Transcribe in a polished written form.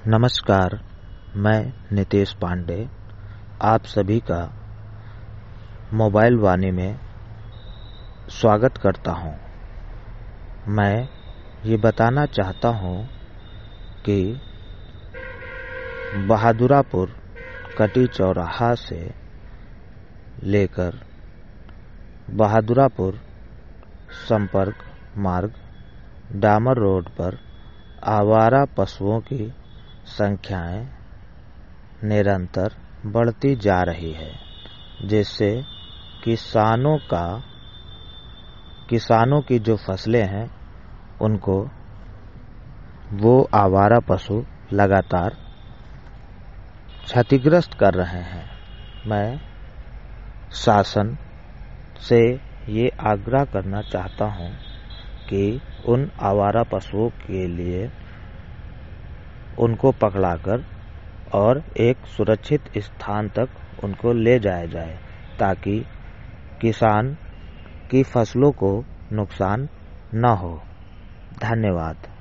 नमस्कार, मैं नितेश पांडे आप सभी का मोबाइल वाणी में स्वागत करता हूं। मैं ये बताना चाहता हूं कि बहादुरापुर कटी चौराहा से लेकर बहादुरापुर संपर्क मार्ग डामर रोड पर आवारा पशुओं की संख्याएं निरंतर बढ़ती जा रही है, जिससे किसानों की जो फसलें हैं उनको वो आवारा पशु लगातार क्षतिग्रस्त कर रहे हैं। मैं शासन से ये आग्रह करना चाहता हूं कि उन आवारा पशुओं के लिए उनको पकड़ाकर और एक सुरक्षित स्थान तक उनको ले जाया जाए, ताकि किसान की फसलों को नुकसान न हो। धन्यवाद।